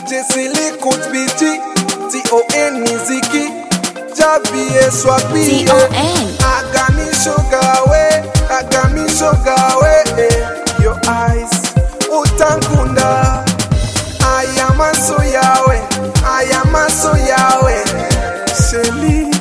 Jesili Kutbiti T.O.N. Niziki Javier Swapie Agami Shogawe Your eyes Utankunda Ayamaso yawe Sheli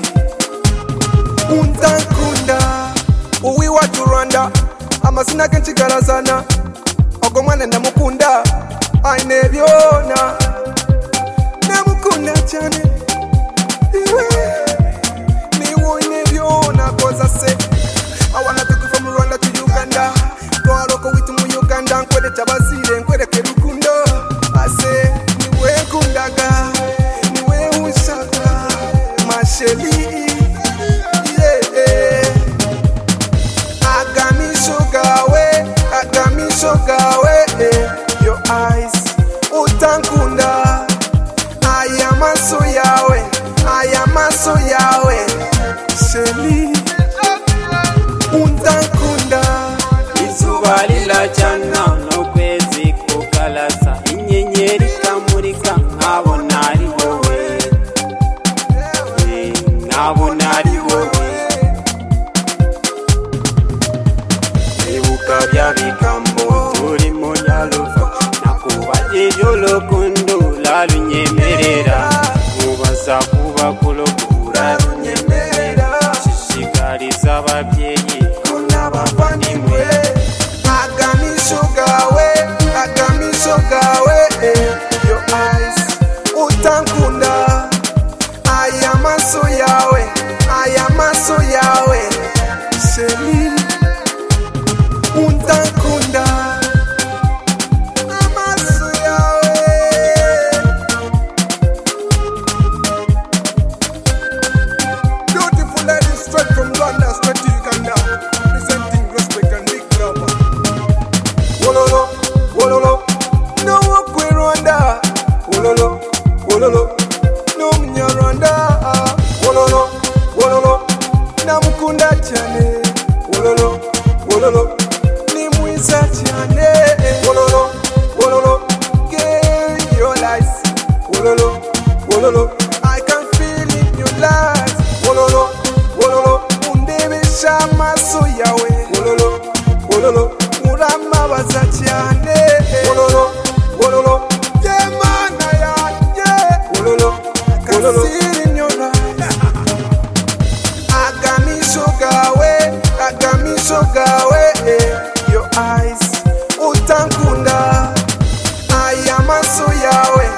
Utankunda Uwi watu Rwanda Amazina kenchigarazana Ogomwane ndamukunda Aine byona Namukunda cyane Iwe Niwone byona cause I say I wanna take you from Rwanda to Uganda Twaloko witu mu Uganda nkwere tabazire nkwere kerukundo I say niwe kundaga niwe ushaka Masheli Agami Shogawe Your eyes Utankunda Ayamaso yawe Sheli Utankunda Izuba lilacana n'ukwezi kukalasa inyenyeri kamurika nkabona ari wowe Ibuka bya bikambo turi mu nyaruva nakubaje y'urukundo larunyemerera mubaza kuba kulokura runyemerera shishikariza ababyeyi n'abavandimwe Agami Shogawe Your eyes Utankunda Ayamaso yawe Sheli Utankunda Amaso yawe Beautiful ladies straight from Rwanda, straight to Uganda Presenting respect and big love Wololo No wakwe Rwanda Wololo No mnya Rwanda Wololo Namukunda cyane Wololo Ni mwiza cyane Wololo Get your lies Wololo I can feel in your lies Wololo Undebesha amaso yawe Wololo Uramabaza cyane Wololo Yemana yanjye I can feel in your lies Agami Shogawe Your eyes Utankunda Ayamaso yawe